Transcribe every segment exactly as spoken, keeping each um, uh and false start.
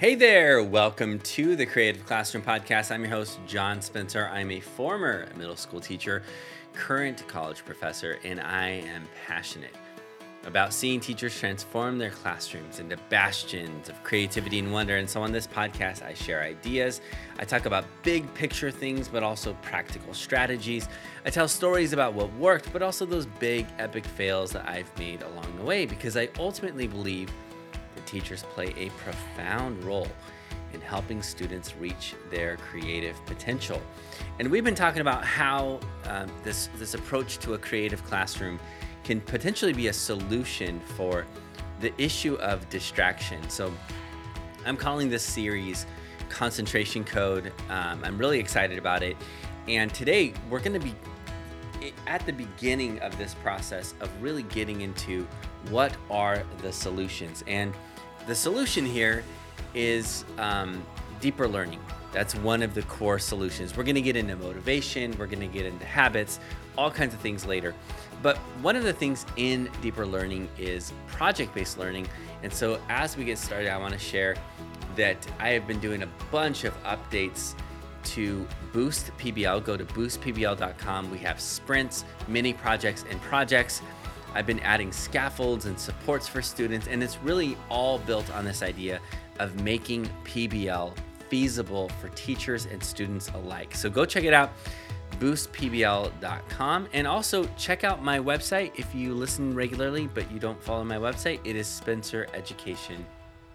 Hey there, welcome to the Creative Classroom Podcast. I'm your host, John Spencer. I'm a former middle school teacher, current college professor, and I am passionate about seeing teachers transform their classrooms into bastions of creativity and wonder. And so on this podcast, I share ideas. I talk about big picture things, but also practical strategies. I tell stories about what worked, but also those big epic fails that I've made along the way, because I ultimately believe that teachers play a profound role in helping students reach their creative potential. And we've been talking about how um, this, this approach to a creative classroom can potentially be a solution for the issue of distraction. So I'm calling this series Concentration Code. Um, I'm really excited about it. And today we're going to be at the beginning of this process of really getting into what are the solutions. And the solution here is um, deeper learning. That's one of the core solutions. We're going to get into motivation. We're going to get into habits, all kinds of things later. But one of the things in deeper learning is project-based learning. And so as we get started, I want to share that I have been doing a bunch of updates to Boost P B L. Go to boost p b l dot com. We have sprints, mini projects, and projects. I've been adding scaffolds and supports for students, and it's really all built on this idea of making P B L feasible for teachers and students alike. So go check it out, boost p b l dot com. And also check out my website. If you listen regularly, but you don't follow my website, it is Spencer Education.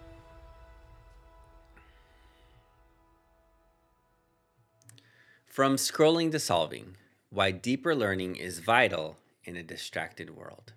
From scrolling to solving, why deeper learning is vital in a distracted world.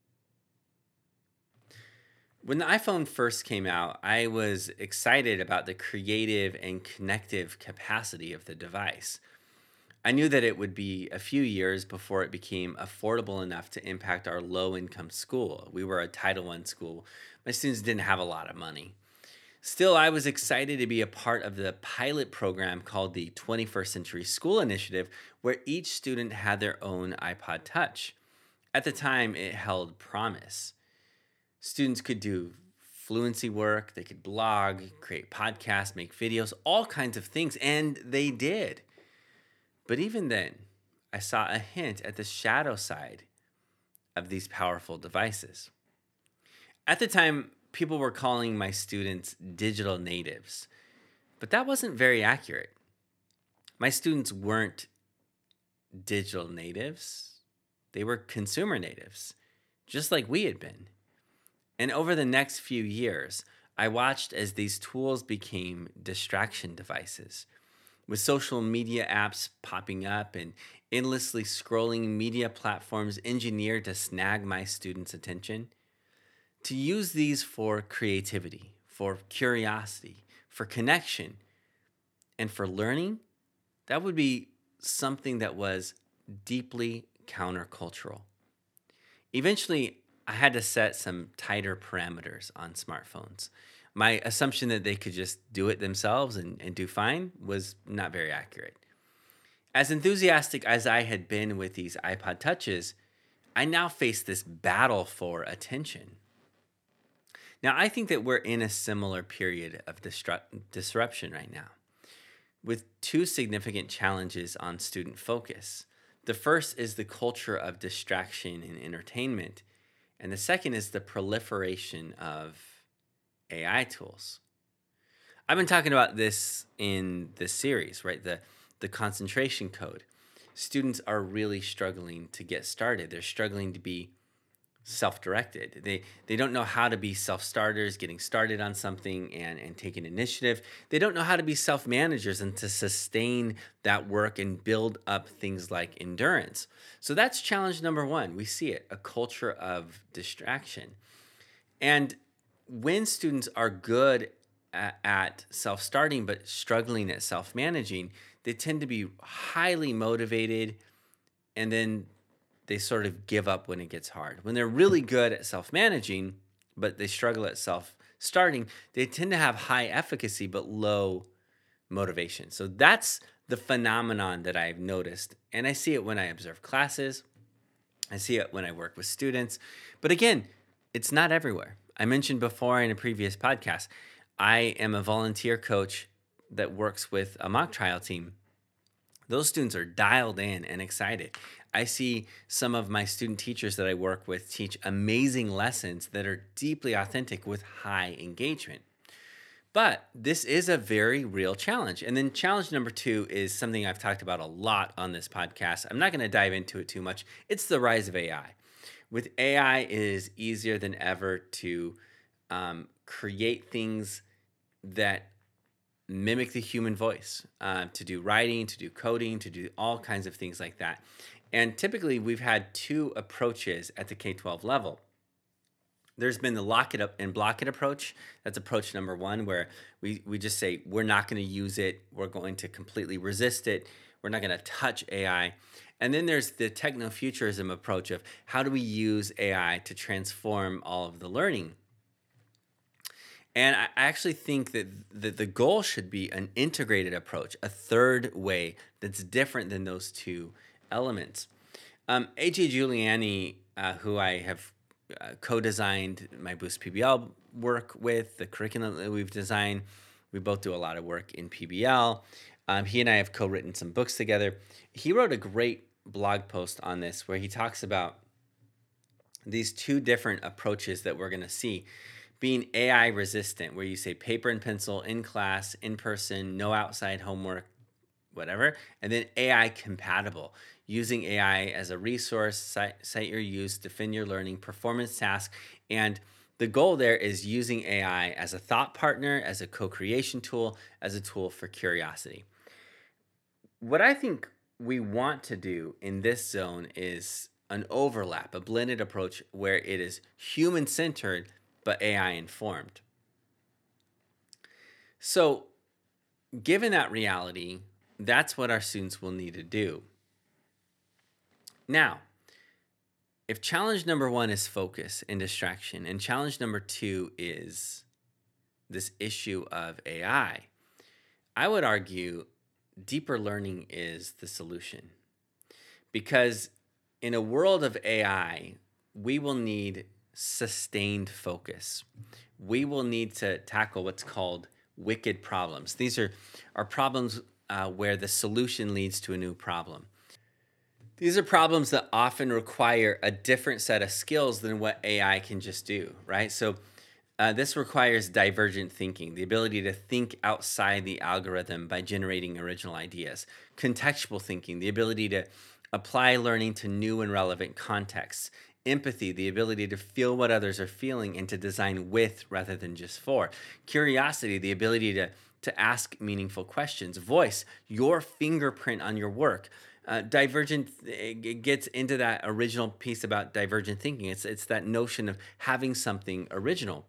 When the iPhone first came out, I was excited about the creative and connective capacity of the device. I knew that it would be a few years before it became affordable enough to impact our low-income school. We were a Title I school. My students didn't have a lot of money. Still, I was excited to be a part of the pilot program called the twenty-first Century School Initiative, where each student had their own iPod Touch. At the time, it held promise. Students could do fluency work, they could blog, create podcasts, make videos, all kinds of things, and they did. But even then, I saw a hint at the shadow side of these powerful devices. At the time, people were calling my students digital natives, but that wasn't very accurate. My students weren't digital natives. They were consumer natives, just like we had been. And over the next few years, I watched as these tools became distraction devices, with social media apps popping up and endlessly scrolling media platforms engineered to snag my students' attention. To use these for creativity, for curiosity, for connection, and for learning, that would be something that was deeply countercultural. Eventually, I had to set some tighter parameters on smartphones. My assumption that they could just do it themselves and, and do fine was not very accurate. As enthusiastic as I had been with these iPod Touches, I now face this battle for attention. Now, I think that we're in a similar period of distru- disruption right now, with two significant challenges on student focus. The first is the culture of distraction and entertainment, and the second is the proliferation of A I tools. I've been talking about this in this series, right? The, the concentration code. Students are really struggling to get started. They're struggling to be self-directed. They they don't know how to be self-starters, getting started on something and, and taking initiative. They don't know how to be self-managers and to sustain that work and build up things like endurance. So that's challenge number one. We see it, a culture of distraction. And when students are good at, at self-starting but struggling at self-managing, they tend to be highly motivated, and then they sort of give up when it gets hard. When they're really good at self-managing, but they struggle at self-starting, they tend to have high efficacy but low motivation. So that's the phenomenon that I've noticed. And I see it when I observe classes. I see it when I work with students. But again, it's not everywhere. I mentioned before in a previous podcast, I am a volunteer coach that works with a mock trial team. Those students are dialed in and excited. I see some of my student teachers that I work with teach amazing lessons that are deeply authentic with high engagement. But this is a very real challenge. And then challenge number two is something I've talked about a lot on this podcast. I'm not going to dive into it too much. It's the rise of A I. With A I, it is easier than ever to um, create things that mimic the human voice, uh, to do writing, to do coding, to do all kinds of things like that. And typically, we've had two approaches at the K twelve level. There's been the lock it up and block it approach. That's approach number one, where we, we just say, we're not going to use it. We're going to completely resist it. We're not going to touch A I. And then there's the techno-futurism approach of how do we use A I to transform all of the learning. And I actually think that the, the goal should be an integrated approach, a third way that's different than those two elements. Um, A J Giuliani, uh, who I have uh, co-designed my Boost P B L work with, the curriculum that we've designed, we both do a lot of work in P B L. Um, he and I have co-written some books together. He wrote a great blog post on this where he talks about these two different approaches that we're going to see. Being A I resistant, where you say paper and pencil in class, in person, no outside homework, whatever. And then A I compatible, using A I as a resource, cite, cite your use, defend your learning, performance task. And the goal there is using A I as a thought partner, as a co-creation tool, as a tool for curiosity. What I think we want to do in this zone is an overlap, a blended approach where it is human-centered, but A I informed. So given that reality, that's what our students will need to do. Now, if challenge number one is focus and distraction, and challenge number two is this issue of A I, I would argue deeper learning is the solution. Because in a world of A I, we will need sustained focus. We will need to tackle what's called wicked problems. These are, are problems uh, where the solution leads to a new problem. These are problems that often require a different set of skills than what A I can just do, right? So uh, this requires divergent thinking, the ability to think outside the algorithm by generating original ideas. Contextual thinking, the ability to apply learning to new and relevant contexts. Empathy, the ability to feel what others are feeling and to design with rather than just for. Curiosity, the ability to, to ask meaningful questions. Voice, your fingerprint on your work. Uh, divergent, it gets into that original piece about divergent thinking. It's, it's that notion of having something original.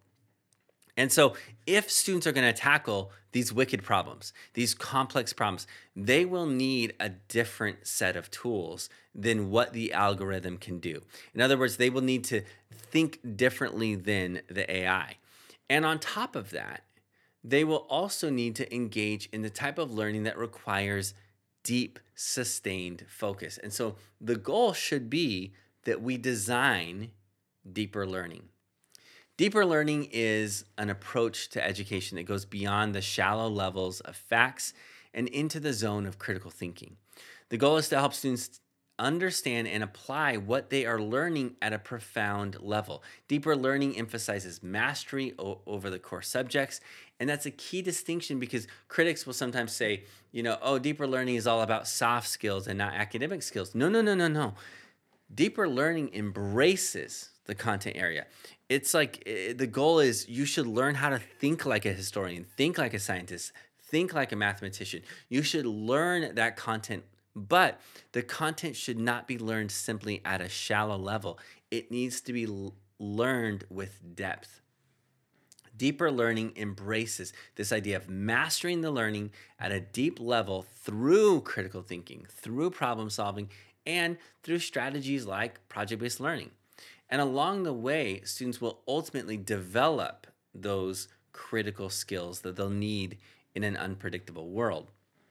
And so if students are going to tackle these wicked problems, these complex problems, they will need a different set of tools than what the algorithm can do. In other words, they will need to think differently than the A I. And on top of that, they will also need to engage in the type of learning that requires deep, sustained focus. And so the goal should be that we design deeper learning. Deeper learning is an approach to education that goes beyond the shallow levels of facts and into the zone of critical thinking. The goal is to help students understand and apply what they are learning at a profound level. Deeper learning emphasizes mastery o- over the core subjects, and that's a key distinction because critics will sometimes say, you know, oh, deeper learning is all about soft skills and not academic skills. No, no, no, no, no. Deeper learning embraces the content area. It's like the goal is you should learn how to think like a historian, think like a scientist, think like a mathematician. You should learn that content, but the content should not be learned simply at a shallow level. It needs to be l- learned with depth. Deeper learning embraces this idea of mastering the learning at a deep level through critical thinking, through problem solving, and through strategies like project-based learning. And along the way, students will ultimately develop those critical skills that they'll need in an unpredictable world.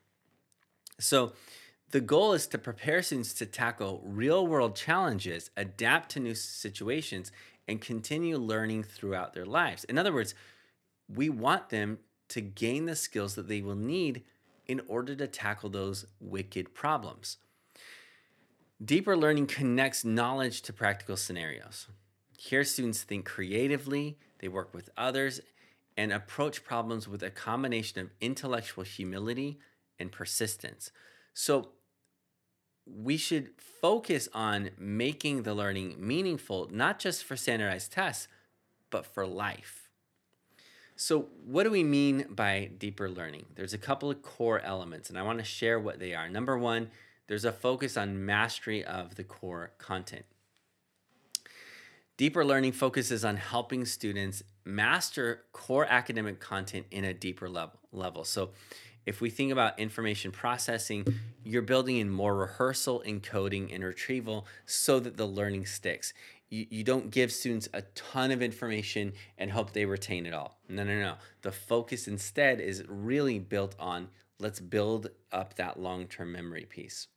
So the goal is to prepare students to tackle real-world challenges, adapt to new situations, and continue learning throughout their lives. In other words, we want them to gain the skills that they will need in order to tackle those wicked problems. Deeper learning connects knowledge to practical scenarios. Here, students think creatively, they work with others, and approach problems with a combination of intellectual humility and persistence. So, we should focus on making the learning meaningful, not just for standardized tests, but for life. So, what do we mean by deeper learning? There's a couple of core elements, and I want to share what they are. Number one, there's a focus on mastery of the core content. Deeper learning focuses on helping students master core academic content in a deeper level. level. So, if we think about information processing, you're building in more rehearsal, encoding, and retrieval so that the learning sticks. You, you don't give students a ton of information and hope they retain it all. No, no, no. The focus instead is really built on let's build up that long-term memory piece.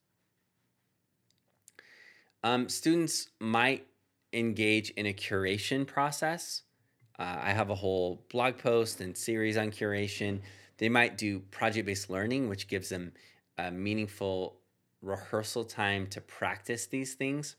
Um, students might engage in a curation process. Uh, I have a whole blog post and series on curation. They might do project-based learning, which gives them a meaningful rehearsal time to practice these things.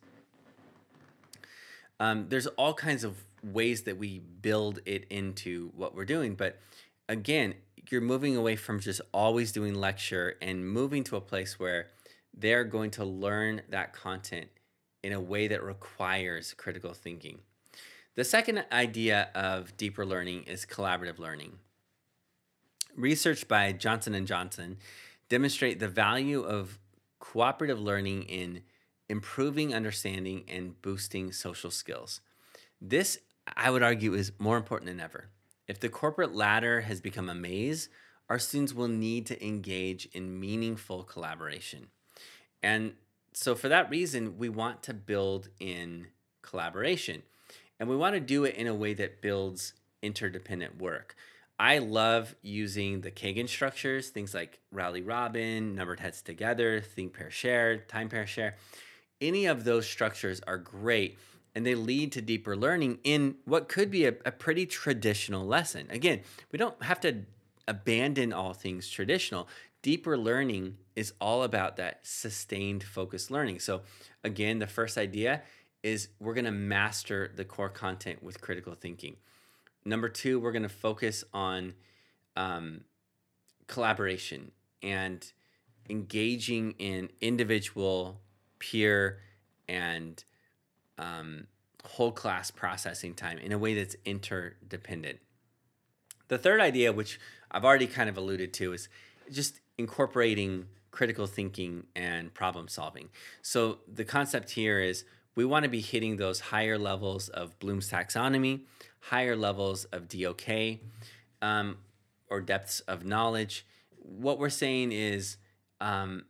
Um, there's all kinds of ways that we build it into what we're doing. But again, you're moving away from just always doing lecture and moving to a place where they're going to learn that content in a way that requires critical thinking. The second idea of deeper learning is collaborative learning. Research by Johnson and Johnson demonstrate the value of cooperative learning in improving understanding and boosting social skills. This, I would argue, is more important than ever. If the corporate ladder has become a maze, our students will need to engage in meaningful collaboration. And so for that reason, we want to build in collaboration. And we want to do it in a way that builds interdependent work. I love using the Kagan structures, things like Rally Robin, numbered heads together, think, pair, share, time, pair, share. Any of those structures are great, and they lead to deeper learning in what could be a, a pretty traditional lesson. Again, we don't have to abandon all things traditional. Deeper learning is all about that sustained focused learning. So again, the first idea is we're going to master the core content with critical thinking. Number two, we're going to focus on um, collaboration and engaging in individual, peer, and um, whole class processing time in a way that's interdependent. The third idea, which I've already kind of alluded to, is just incorporating critical thinking and problem solving. So the concept here is we want to be hitting those higher levels of Bloom's taxonomy, higher levels of D O K, um, or depths of knowledge. What we're saying is um,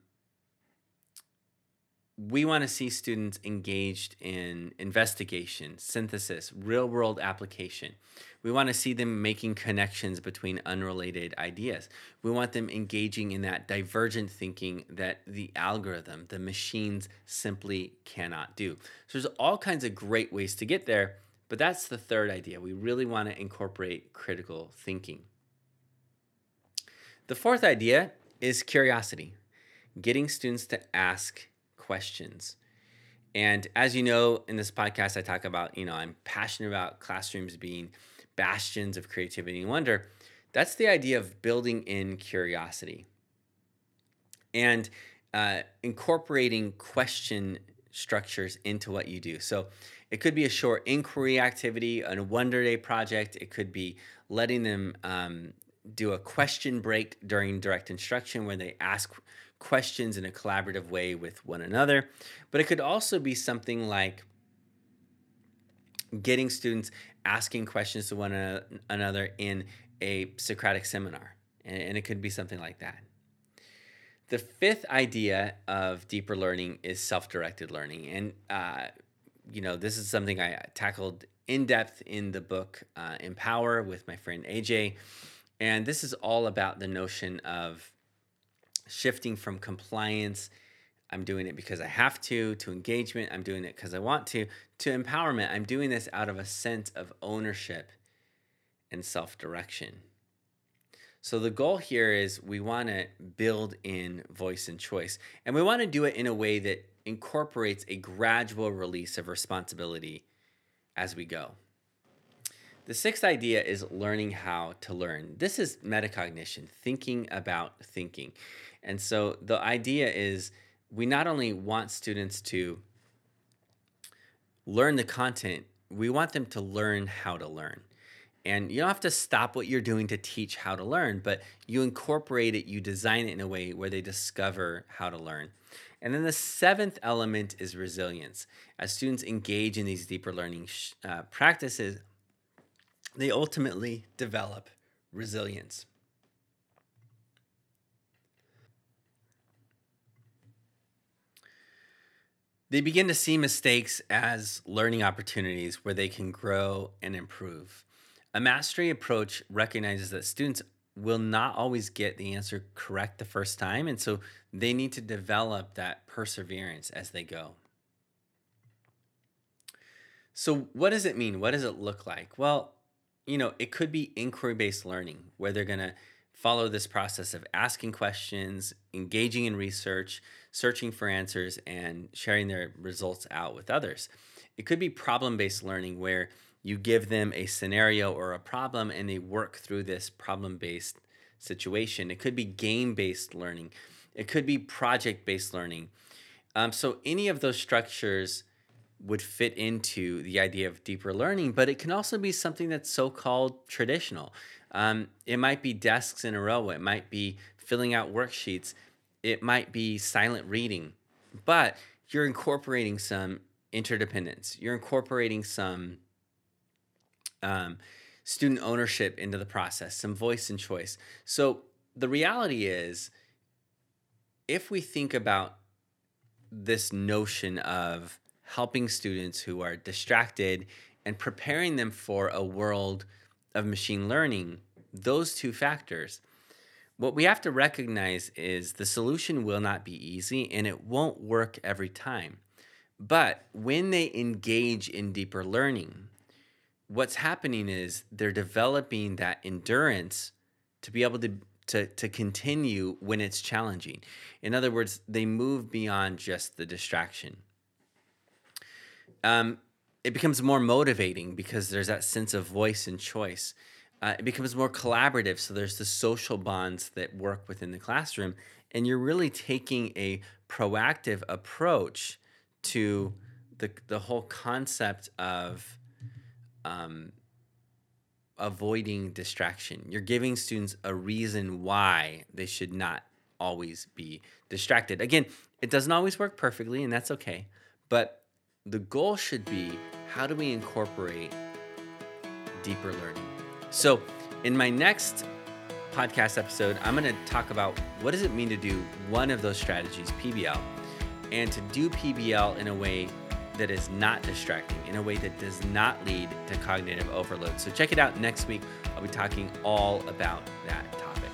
we want to see students engaged in investigation, synthesis, real-world application. We want to see them making connections between unrelated ideas. We want them engaging in that divergent thinking that the algorithm, the machines simply cannot do. So there's all kinds of great ways to get there, but that's the third idea. We really want to incorporate critical thinking. The fourth idea is curiosity, getting students to ask questions. And as you know, in this podcast, I talk about, you know, I'm passionate about classrooms being bastions of creativity and wonder. That's the idea of building in curiosity and uh, incorporating question structures into what you do. So it could be a short inquiry activity, a Wonder Day project. It could be letting them um, do a question break during direct instruction where they ask questions in a collaborative way with one another. But it could also be something like getting students asking questions to one another in a Socratic seminar. And it could be something like that. The fifth idea of deeper learning is self-directed learning. And, uh, you know, this is something I tackled in depth in the book uh, Empower with my friend A J. And this is all about the notion of shifting from compliance, I'm doing it because I have to, to engagement, I'm doing it because I want to, to empowerment, I'm doing this out of a sense of ownership and self-direction. So the goal here is we want to build in voice and choice, and we want to do it in a way that incorporates a gradual release of responsibility as we go. The sixth idea is learning how to learn. This is metacognition, thinking about thinking. And so the idea is we not only want students to learn the content, we want them to learn how to learn. And you don't have to stop what you're doing to teach how to learn, but you incorporate it, you design it in a way where they discover how to learn. And then the seventh element is resilience. As students engage in these deeper learning sh- uh, practices, they ultimately develop resilience. They begin to see mistakes as learning opportunities where they can grow and improve. A mastery approach recognizes that students will not always get the answer correct the first time, and so they need to develop that perseverance as they go. So, what does it mean? What does it look like? Well, you know, it could be inquiry-based learning where they're going to follow this process of asking questions, engaging in research, searching for answers, and sharing their results out with others. It could be problem-based learning where you give them a scenario or a problem and they work through this problem-based situation. It could be game-based learning. It could be project-based learning. Um, so any of those structures would fit into the idea of deeper learning, but it can also be something that's so-called traditional. Um, it might be desks in a row. It might be filling out worksheets. It might be silent reading, but you're incorporating some interdependence. You're incorporating some um, student ownership into the process, some voice and choice. So the reality is, if we think about this notion of helping students who are distracted and preparing them for a world of machine learning, those two factors, what we have to recognize is the solution will not be easy and it won't work every time. But when they engage in deeper learning, what's happening is they're developing that endurance to be able to To, to continue when it's challenging. In other words, they move beyond just the distraction. Um, it becomes more motivating because there's that sense of voice and choice. Uh, it becomes more collaborative, so there's the social bonds that work within the classroom, and you're really taking a proactive approach to the the whole concept of um, avoiding distraction. You're giving students a reason why they should not always be distracted. Again, it doesn't always work perfectly, and that's okay. But the goal should be, how do we incorporate deeper learning? So in my next podcast episode, I'm going to talk about what does it mean to do one of those strategies, P B L, and to do P B L in a way that is not distracting, in a way that does not lead to cognitive overload. So check it out next week. I'll be talking all about that topic.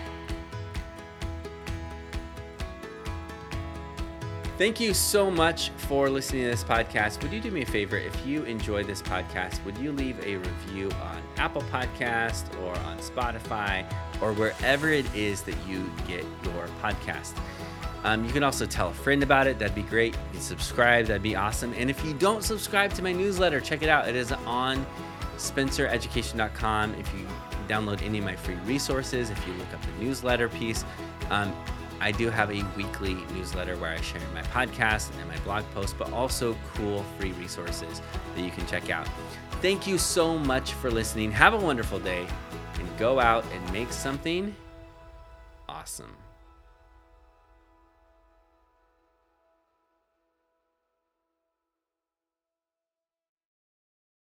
Thank you so much for listening to this podcast. Would you do me a favor? If you enjoyed this podcast, would you leave a review on Apple Podcast or on Spotify or wherever it is that you get your podcast? Um, you can also tell a friend about it. That'd be great. You can subscribe. That'd be awesome. And if you don't subscribe to my newsletter, check it out. It is on spencer education dot com. If you download any of my free resources, if you look up the newsletter piece, um, I do have a weekly newsletter where I share my podcast and my blog posts, but also cool free resources that you can check out. Thank you so much for listening. Have a wonderful day and go out and make something awesome.